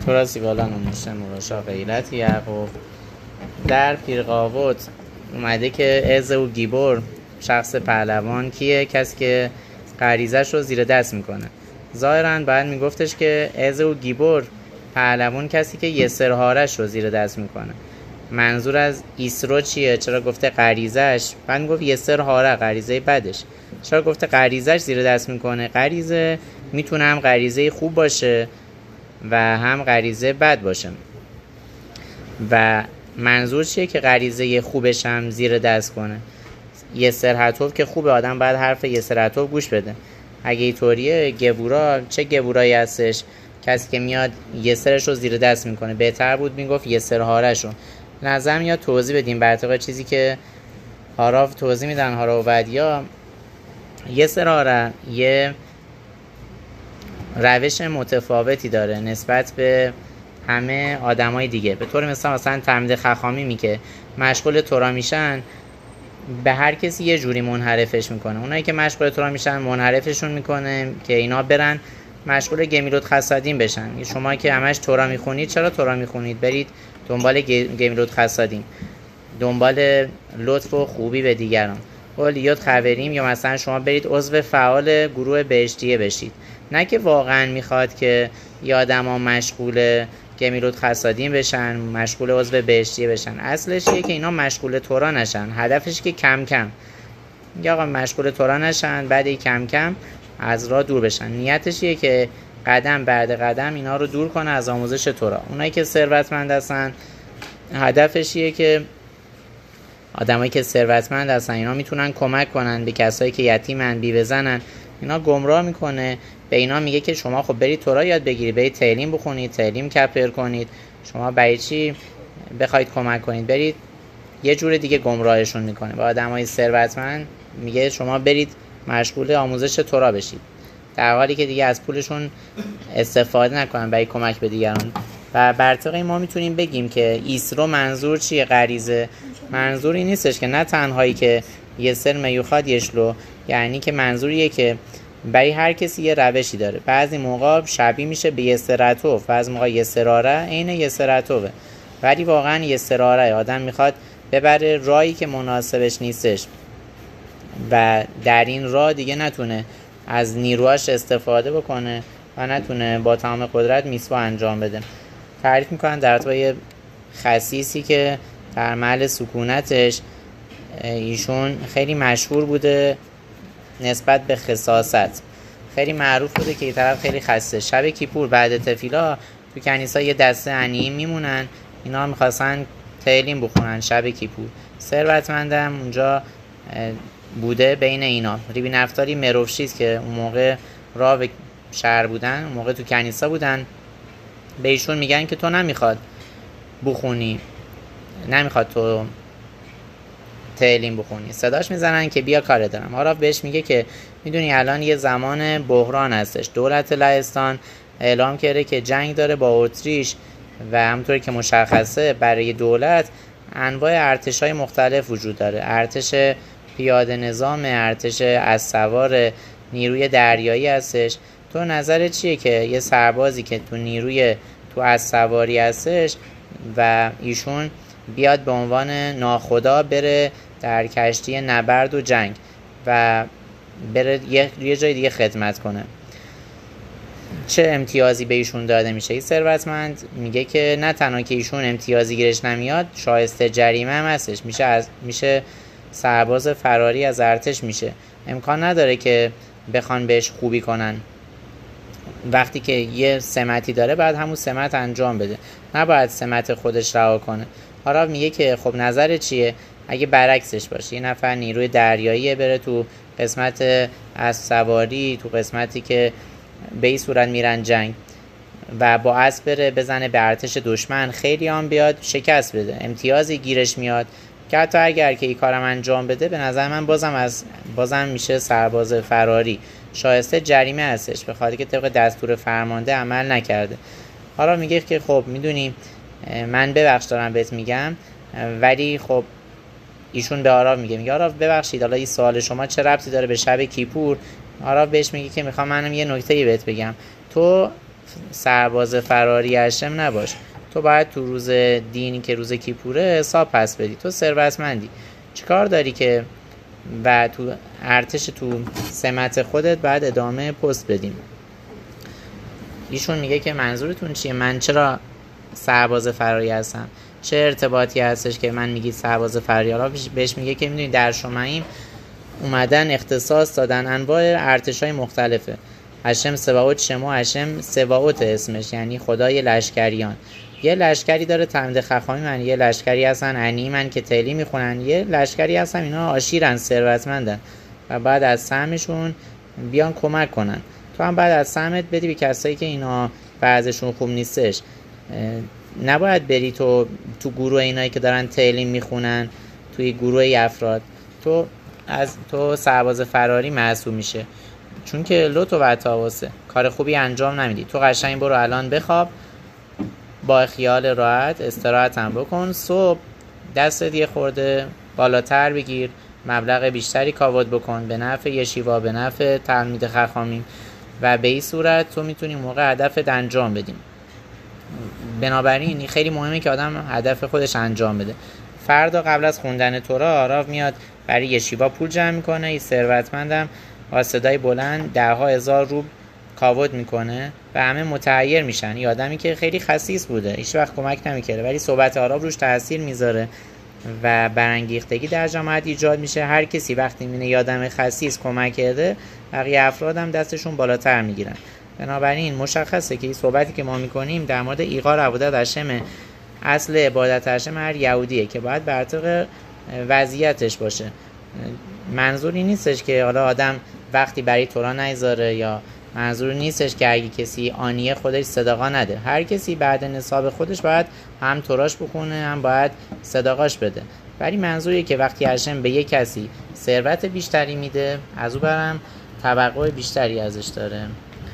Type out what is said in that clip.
تو را سیگالا نموشه مراشا غیرت یعقوب. در پیرقاوت اومده که از و گیبور شخص پهلوان کیه؟ کسی که غریزش رو زیر دست میکنه. ظاهراً باید میگفتش که از و گیبور پهلوان کسی که یسرهارش رو زیر دست میکنه. منظور از ایسرو چیه؟ چرا گفته غریزش؟ بعد میگفت یسرهاره غریزه بدش. چرا گفته غریزش زیر دست میکنه؟ غریزه میتونه هم غریزه خوب باشه و هم غریزه بد باشه. و منظور چیه که غریزه خوبش هم زیر دست کنه؟ یسرهتوف که خوبه، آدم باید حرف یسرهتوف گوش بده. اگه اینطوریه گبورا چه گبورایی هستش؟ کسی که میاد یسرش رو زیر دست میکنه. بهتر بود میگفت یسرهارش رو. نظر میاد توضیح بدیم بر طبق چیزی که هاراف توضیح میدن، هارا و ودیا. یسرهاره یه روش متفاوتی داره نسبت به همه آدمای دیگه. به طور مثلا تلمید خخامی که مشغول تورا میشن، به هر کسی یه جوری منحرفش میکنه. اونایی که مشغول تورا میشن منحرفشون میکنه که اینا برن مشغول گمیلوت خسادین بشن. شما که همش تورا میخونید، چرا تورا میخونید؟ برید دنبال گمیلوت خسادین، دنبال لطف و خوبی به دیگران. اولیات خبریم، یا مثلا شما برید عضو فعال گروه بهشتیه بشید. نه که واقعا میخواد که یه آدما مشغول گمیلوت خسادین بشن، مشغول عضو بهشتیه بشن. اصلش یه که اینا مشغول تورا نشن. هدفش که کم کم یا آقا مشغول تورا نشن، بعد کم کم از راه دور بشن. نیتش یه که قدم بعد قدم اینا رو دور کنه از آموزش تورا. اونایی که ثروتمند هستن، هدفش یه که آدمایی که ثروتمند هستن اینا میتونن کمک کنن به کسایی که یتیمن، بیوه‌زنن. اینا گمراه میکنه، به اینا میگه که شما خب برید تورا یاد بگیرید، برید تعلیم بخونید، تعلیم کپر کنید. شما برای چی بخواید کمک کنید؟ برید. یه جور دیگه گمراهشون میکنه. به آدمای ثروتمند میگه شما برید مشغول آموزش تورا بشید، در حالی که دیگه از پولشون استفاده نکنن برای کمک به دیگران. و بر طبق ما میتونیم بگیم که ایسرو منظور چیه؟ غریزه. منظوری نیستش که نه تنهایی که یسر میوخاد یشلو، یعنی که منظوریه که برای هر کسی یه روشی داره. بعضی موقع شبیه میشه به یسراتوف، بعضی موقع یسراره عین یسراتوفه، ولی واقعا یسراره آدم میخواد ببره راهی که مناسبش نیستش و در این راه دیگه نتونه از نیروهاش استفاده بکنه و نتونه با تمام قدرت میسوا انجام بده. تعریف میکنن در طبع خسیسی که در محل سکونتش ایشون خیلی مشهور بوده نسبت به خساست. خیلی معروف بوده که این طرف خیلی خسته. شب کیپور بعد تفیلا تو کنیسا یه دسته عنیین میمونن، اینا میخواستن تعلیم بخونن شب کیپور. ثروتمندم اونجا بوده بین اینا. ریبی نفتاری مروفشید که اون موقع راه به شهر بودن، اون موقع تو کنیسا بودن، به ایشون میگن که تو نمیخواد بخونی، نمیخواد تو تعلیم بخونی. صداش میزنن که بیا کار دارم. حالا بهش میگه که میدونی الان یه زمان بحران هستش، دولت لهستان اعلام کرده که جنگ داره با اتریش و همونطوری که مشخصه برای دولت انواع ارتش‌های مختلف وجود داره. ارتش پیاده نظام، ارتش اسبسوار، نیروی دریایی هستش. تو نظر چیه که یه سربازی که تو اسبسواری هستش و ایشون بیاد به عنوان ناخدا بره در کشتی نبرد و جنگ و بره یه جای دیگه خدمت کنه، چه امتیازی به ایشون داده میشه؟ این ثروتمند میگه که نه تنها که ایشون امتیازی گیرش نمیاد، شایسته جریمه هم هستش. میشه سرباز فراری از ارتش میشه. امکان نداره که بخوان بهش خوبی کنن. وقتی که یه سمتی داره باید همون سمت انجام بده، نباید سمت خودش رها کنه. حالا میگه که خب نظر چیه اگه برعکسش باشه؟ یه نفر نیروی دریایی بره تو قسمت از سواری، تو قسمتی که به این صورت میرن جنگ و با اسب بره بزنه به ارتش دشمن، خیلی هم بیاد شکست بده، امتیازی گیرش میاد که حتی اگر که این کارم انجام بده به نظر من بازم میشه سرباز فراری، شایسته جریمه هستش به خاطر که طبق دستور فرمانده عمل نکرده. حالا میگه که خب میدونی من ببخش دارم بهت میگم، ولی خب ایشون به آراف میگه آراف ببخشید، حالا این سوال شما چه ربطی داره به شب کیپور؟ آراف بهش میگه که میخوام منم یه نکته‌ای بهت بگم. تو سرباز فراری هشم نباش. تو باید تو روز دینی که روز کیپوره حساب پس بدی. تو ثروتمندی، چیکار داری که و تو ارتش تو سمت خودت بعد ادامه پست بدیم. ایشون میگه که منظورتون چیه؟ من چرا سرباز فراری هستم؟ چه ارتباطی هستش که من میگید سرباز فراری؟ حالا بهش میگه که میدونی در شمعیم اومدن اختصاص دادن انواع ارتشای مختلفه. هشم سباوت شما، هشم سباوت اسمش یعنی خدای لشکریان. یه لشکری داره تمد خخامی من، یه لشکری هستن عنیمن که تلی میخونن، یه لشکری هستن اینا عشیرن ثروتمندن و بعد از سهمشون بیان کمک کنن. تو هم بعد از سهمت بدی به کسایی که اینا بعضشون خوب نیستش. نباید بری تو گروه اینایی که دارن تعلیم میخونن، توی گروه افراد تو سرباز فراری محسوب میشه، چون که لطو و تاوسه کار خوبی انجام نمیدی. تو قشنگ برو الان بخواب، با خیال راحت استراحت هم بکن، صبح دستت یه خورده بالاتر بگیر، مبلغ بیشتری کاوت بکن به نفع یشیوا، به نفع تلمید خخامی و به این صورت تو میتونی موقع هدفت انجام بدیم. بنابراین خیلی مهمه که آدم هدف خودش انجام بده. فردا قبل از خوندن تورا آراف میاد برای یشیوا پول جمع میکنه، این ثروتمندم با صدای بلند 10,000 روبل کاوت میکنه و همه متحیر میشن. این آدمی که خیلی خسیس بوده، هیچ وقت کمک نمیکرده، ولی صحبت آراف روش تاثیر میذاره و برانگیختگی در جماعت ایجاد میشه. هر کسی وقتی میبینه یه آدم خسیس کمک کرده، بقیه افراد هم دستشون بالاتر میگیرن. بنابراین مشخصه که این صحبتی که ما میکنیم در مورد ایقار عبادت هشم، اصل عبادت هشم هر یهودیه که باید بر طبق وضعیتش باشه. منظوری نیستش که حالا آدم وقتی برای تورا نگذاره، یا منظور نیستش که اگه کسی آنیه خودش صدقه نده. هر کسی بعد نصاب خودش باید هم توراش بخونه، هم باید صدقاش بده. ولی منظوریه که وقتی هشم به یک کسی ثروت بیشتری میده، از او برم توقع بیشتری ازش داره.